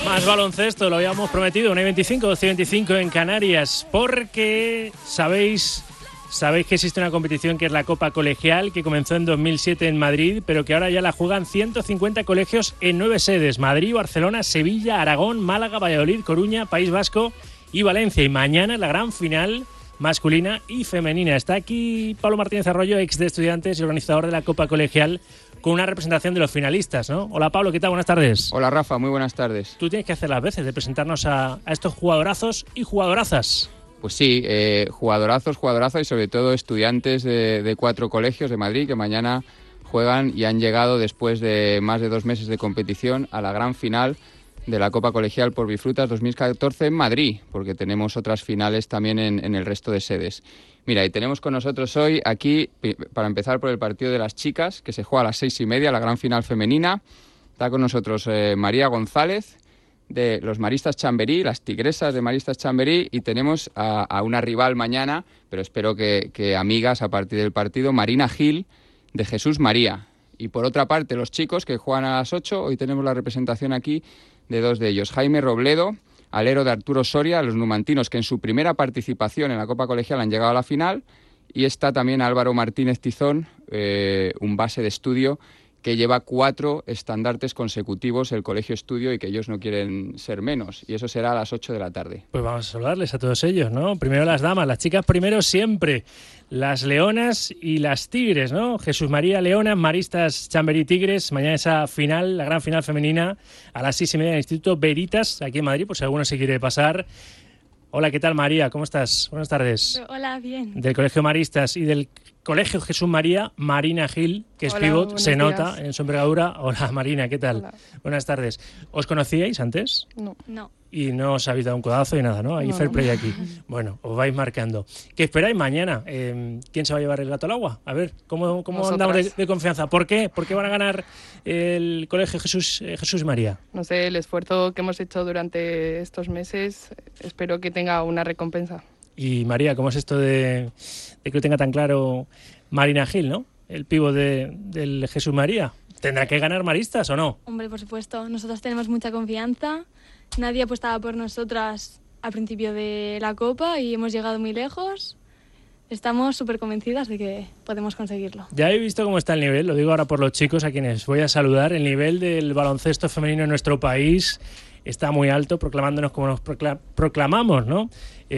Más baloncesto, lo habíamos prometido, 1:25, 12:25 en Canarias, porque sabéis que existe una competición que es la Copa Colegial, que comenzó en 2007 en Madrid, pero que ahora ya la juegan 150 colegios en 9 sedes: Madrid, Barcelona, Sevilla, Aragón, Málaga, Valladolid, Coruña, País Vasco y Valencia. Y mañana la gran final masculina y femenina. Está aquí Pablo Martínez Arroyo, ex de Estudiantes y organizador de la Copa Colegial, con una representación de los finalistas, ¿no? Hola Pablo, ¿qué tal? Buenas tardes. Hola Rafa, muy buenas tardes. Tú tienes que hacer las veces de presentarnos a estos jugadorazos y jugadorazas. Pues sí, jugadorazos y sobre todo estudiantes de 4 colegios de Madrid que mañana juegan y han llegado después de más de 2 meses de competición a la gran final de la Copa Colegial por Bifrutas 2014 en Madrid, porque tenemos otras finales también en el resto de sedes. Mira, y tenemos con nosotros hoy aquí, para empezar por el partido de las chicas, que se juega a las 6:30, la gran final femenina. Está con nosotros María González, de los Maristas Chamberí, las Tigresas de Maristas Chamberí, y tenemos a una rival mañana, pero espero que amigas a partir del partido, Marina Gil, de Jesús María. Y por otra parte, los chicos que juegan a las 8, hoy tenemos la representación aquí de 2 de ellos. Jaime Robledo, alero de Arturo Soria, los numantinos que en su primera participación en la Copa Colegial han llegado a la final. Y está también Álvaro Martínez Tizón, un base de estudio que lleva 4 estandartes consecutivos el Colegio Estudio y que ellos no quieren ser menos. Y eso será a las 8 de la tarde. Pues vamos a saludarles a todos ellos, ¿no? Primero las damas, las chicas primero siempre. Las leonas y las tigres, ¿no? Jesús María Leonas, Maristas Chamberí Tigres. Mañana esa final, la gran final femenina, a las 6:30 en el Instituto Veritas, aquí en Madrid, por si alguno se quiere pasar. Hola, ¿qué tal, María? ¿Cómo estás? Buenas tardes. Hola, bien. Del Colegio Maristas y del Colegio Jesús María, Marina Gil, que es pívot, se nota en su envergadura. Hola, Marina, ¿qué tal? Hola. Buenas tardes. ¿Os conocíais antes? No. Y no os habéis dado un codazo y nada, ¿no? Hay fair play aquí. Bueno, os vais marcando. ¿Qué esperáis mañana? ¿Quién se va a llevar el gato al agua? A ver, ¿cómo andamos de confianza? ¿Por qué? ¿Por qué van a ganar el Colegio Jesús María? No sé, el esfuerzo que hemos hecho durante estos meses, espero que tenga una recompensa. Y María, ¿cómo es esto de que lo tenga tan claro Marina Gil, ¿no? El pívot del Jesús María. ¿Tendrá que ganar Maristas o no? Hombre, por supuesto. Nosotros tenemos mucha confianza. Nadie apostaba por nosotras al principio de la Copa y hemos llegado muy lejos. Estamos súper convencidas de que podemos conseguirlo. Ya he visto cómo está el nivel, lo digo ahora por los chicos a quienes voy a saludar. El nivel del baloncesto femenino en nuestro país está muy alto, proclamándonos como nos proclamamos, ¿no?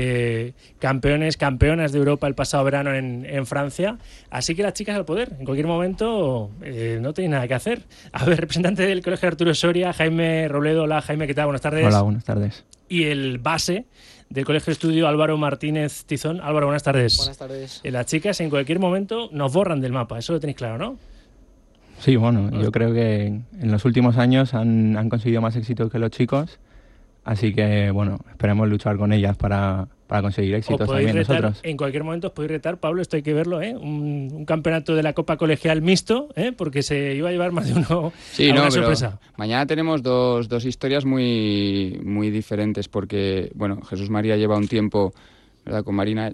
Campeonas de Europa el pasado verano en Francia. Así que las chicas al poder, en cualquier momento no tenéis nada que hacer. A ver, representante del Colegio Arturo Soria, Jaime Robledo. Hola, Jaime, ¿qué tal? Buenas tardes. Hola, buenas tardes. Y el base del Colegio Estudio, Álvaro Martínez Tizón. Álvaro, buenas tardes. Buenas tardes. Las chicas en cualquier momento nos borran del mapa, eso lo tenéis claro, ¿no? Sí, bueno, yo creo que en los últimos años han conseguido más éxito que los chicos, así que, bueno, esperemos luchar con ellas para conseguir éxitos también nosotros. En cualquier momento os podéis retar, Pablo, esto hay que verlo, ¿eh? Un campeonato de la Copa Colegial mixto, ¿eh? Porque se iba a llevar más de uno a una sorpresa. Mañana tenemos dos historias muy, muy diferentes, porque, bueno, Jesús María lleva un tiempo, ¿verdad?, con Marina,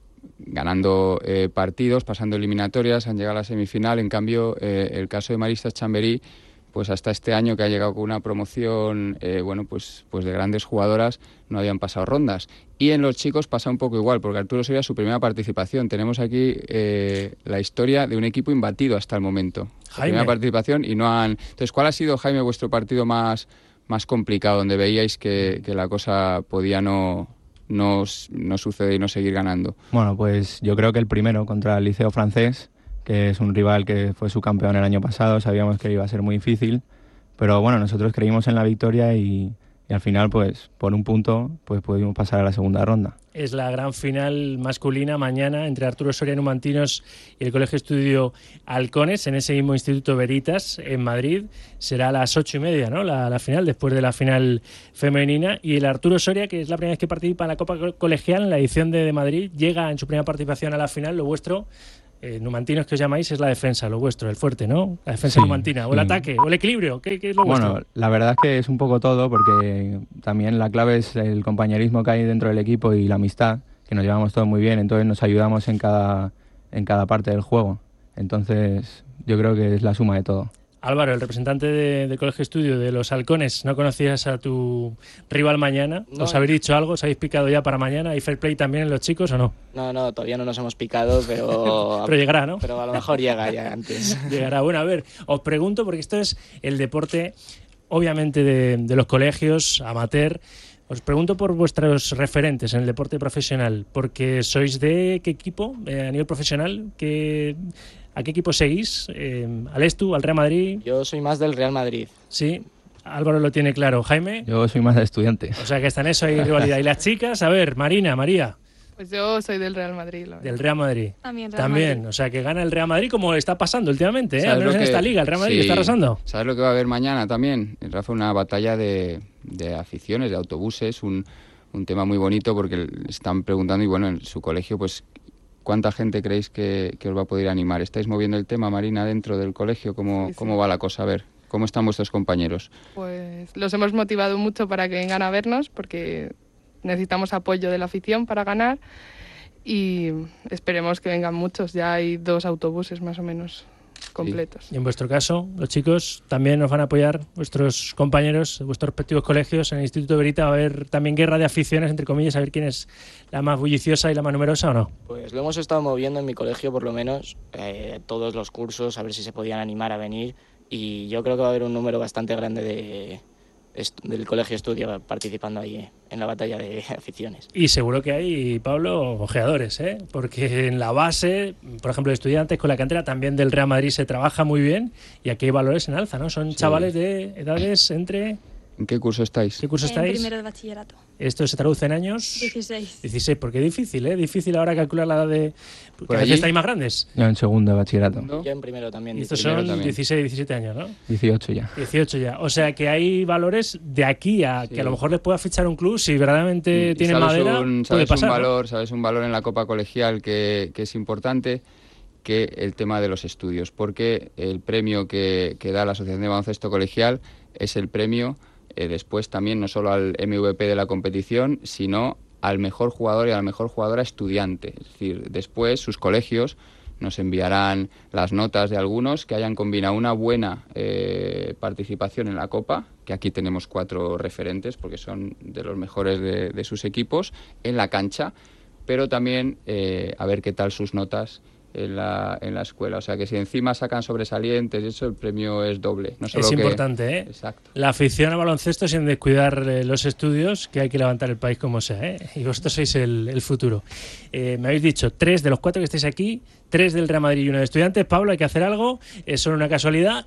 ganando partidos, pasando eliminatorias, han llegado a la semifinal. En cambio, el caso de Maristas Chamberí, pues hasta este año, que ha llegado con una promoción pues de grandes jugadoras, no habían pasado rondas. Y en los chicos pasa un poco igual, porque Arturo sería su primera participación. Tenemos aquí la historia de un equipo imbatido hasta el momento. Primera participación y no han... Entonces, ¿cuál ha sido, Jaime, vuestro partido más complicado, donde veíais que la cosa podía no sucede y no seguir ganando? Bueno, pues yo creo que el primero contra el Liceo Francés, que es un rival que fue subcampeón el año pasado. Sabíamos que iba a ser muy difícil, pero bueno, nosotros creímos en la victoria y al final, pues por un punto, pues pudimos pasar a la segunda ronda. Es la gran final masculina mañana entre Arturo Soria Numantinos y el Colegio Estudio Halcones, en ese mismo Instituto Veritas en Madrid. Será a las 8:30, ¿no? La final, después de la final femenina. Y el Arturo Soria, que es la primera vez que participa en la Copa Colegial, en la edición de Madrid, llega en su primera participación a la final. Lo vuestro, numantinos, que os llamáis, es la defensa, lo vuestro, el fuerte, ¿no? La defensa numantina, o el ataque, o el equilibrio. ¿Qué es lo vuestro? Bueno, la verdad es que es un poco todo, porque también la clave es el compañerismo que hay dentro del equipo y la amistad, que nos llevamos todos muy bien, entonces nos ayudamos en cada parte del juego. Entonces yo creo que es la suma de todo. Álvaro, el representante del Colegio Estudio de los Halcones, ¿no conocías a tu rival mañana? No. ¿Os habéis dicho algo? ¿Os habéis picado ya para mañana? ¿Hay fair play también en los chicos o no? No, todavía no nos hemos picado, pero... Pero llegará, ¿no? Pero a lo mejor llega ya antes. Llegará. Bueno, a ver, os pregunto, porque esto es el deporte, obviamente, de los colegios, amateur. Os pregunto por vuestros referentes en el deporte profesional, porque sois de qué equipo a nivel profesional, ¿a qué equipo seguís? ¿Al Estu, al Real Madrid? Yo soy más del Real Madrid. Sí, Álvaro lo tiene claro. ¿Jaime? Yo soy más de Estudiantes. O sea que está en eso, hay rivalidad. ¿Y las chicas? A ver, Marina, María. Pues yo soy del Real Madrid. Del Real Madrid. También Madrid. O sea que gana el Real Madrid como está pasando últimamente, ¿eh? Al menos en esta liga, el Real Madrid sí, está arrasando. ¿Sabes lo que va a haber mañana también? Rafa, una batalla de aficiones, de autobuses, un tema muy bonito porque están preguntando, y bueno, en su colegio, pues, ¿cuánta gente creéis que os va a poder animar? ¿Estáis moviendo el tema, Marina, dentro del colegio? ¿Cómo va la cosa? A ver, ¿cómo están vuestros compañeros? Pues los hemos motivado mucho para que vengan a vernos porque necesitamos apoyo de la afición para ganar y esperemos que vengan muchos. Ya hay 2 autobuses más o menos completos. Y en vuestro caso, los chicos también nos van a apoyar, vuestros compañeros de vuestros respectivos colegios. En el Instituto Verita va a haber también guerra de aficiones, entre comillas, a ver quién es la más bulliciosa y la más numerosa o no. Pues lo hemos estado moviendo en mi colegio, por lo menos, todos los cursos, a ver si se podían animar a venir. Y yo creo que va a haber un número bastante grande del Colegio Estudio participando ahí en la batalla de aficiones. Y seguro que hay, Pablo, ojeadores, ¿eh? Porque en la base, por ejemplo, de Estudiantes con la cantera también del Real Madrid se trabaja muy bien y aquí hay valores en alza, ¿no? Son chavales de edades entre... ¿En qué curso estáis? ¿Qué curso estáis? En primero de bachillerato. ¿Esto se traduce en años? 16. 16, porque es difícil, ¿eh? Difícil ahora calcular la edad de... Porque a allí? veces estáis más grandes. Yo en segundo de bachillerato. ¿No? Yo en primero también. Y estos primero son también. 16, 17 años, ¿no? 18 ya. 18 ya. O sea que hay valores de aquí a que a lo mejor les pueda fichar un club si verdaderamente tienen madera. Puede pasar, ¿no? Sabes un valor en la Copa Colegial que es importante, que el tema de los estudios, porque el premio que da la Asociación de Baloncesto Colegial es el premio después también no solo al MVP de la competición, sino al mejor jugador y a la mejor jugadora estudiante. Es decir, después sus colegios nos enviarán las notas de algunos que hayan combinado una buena participación en la Copa, que aquí tenemos 4 referentes porque son de los mejores de sus equipos, en la cancha, pero también a ver qué tal sus notas en la escuela. O sea que si encima sacan sobresalientes, eso el premio es doble. No solo es que... importante, ¿eh? Exacto. La afición al baloncesto sin descuidar los estudios, que hay que levantar el país como sea, ¿eh? Y vosotros sois el futuro. Me habéis dicho 3 de los 4 que estáis aquí, 3 del Real Madrid y 1 de Estudiantes. Pablo, hay que hacer algo, es solo una casualidad.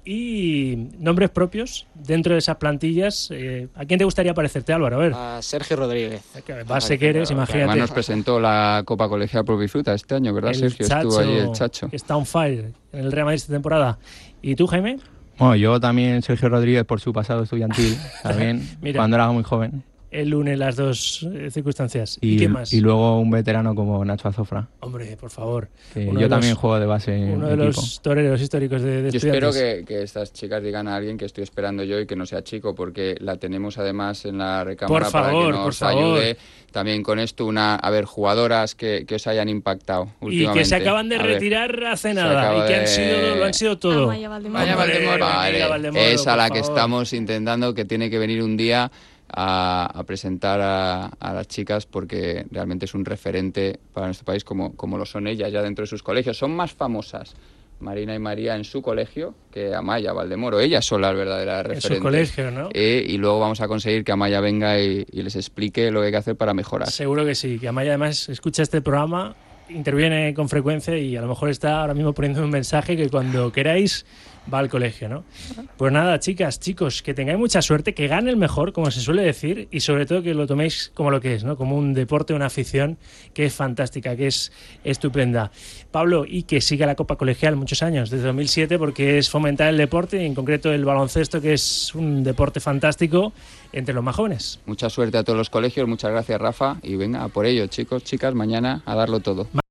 Y nombres propios dentro de esas plantillas. ¿A quién te gustaría parecerte, Álvaro? A ver. A Sergio Rodríguez. Base que eres, imagínate. Además nos presentó la Copa Colegial Pro Bifruta este año, ¿verdad, El Sergio? Chacho, Estuvo allí el Chacho. que está on fire en el Real Madrid esta temporada. ¿Y tú, Jaime? Bueno, yo también, Sergio Rodríguez, por su pasado estudiantil, también, Mira. cuando era muy joven. Él une las dos circunstancias. ¿Y qué más? Y luego un veterano como Nacho Azofra. Hombre, por favor. Que yo también juego de base en uno de equipo. los toreros históricos de Yo Estudiantes. espero que estas chicas digan a alguien que estoy esperando yo y que no sea chico, porque la tenemos además en la recámara Por favor, para que nos por favor. ayude. También con esto, jugadoras que os hayan impactado Y últimamente. que se acaban de A ver, retirar hace se nada. acaba Y que de- lo han sido todo. Amaya Valdemoro. Amaya Valdemoro. Vale, Amaya Valdemoro, es a por la que favor. estamos intentando, que tiene que venir un día a presentar a las chicas, porque realmente es un referente para nuestro país como lo son ellas ya dentro de sus colegios. Son más famosas Marina y María en su colegio que Amaya Valdemoro. Ellas son las verdaderas En referentes. su colegio, ¿no? Y luego vamos a conseguir que Amaya venga y les explique lo que hay que hacer para mejorar. Seguro que sí. Que Amaya además escucha este programa, interviene con frecuencia y a lo mejor está ahora mismo poniendo un mensaje que cuando queráis va al colegio, ¿no? Pues nada, chicas, chicos, que tengáis mucha suerte, que gane el mejor, como se suele decir, y sobre todo que lo toméis como lo que es, ¿no? Como un deporte, una afición que es fantástica, que es estupenda. Pablo, y que siga la Copa Colegial muchos años, desde 2007, porque es fomentar el deporte, y en concreto el baloncesto, que es un deporte fantástico entre los más jóvenes. Mucha suerte a todos los colegios, muchas gracias, Rafa, y venga, a por ello, chicos, chicas, mañana a darlo todo.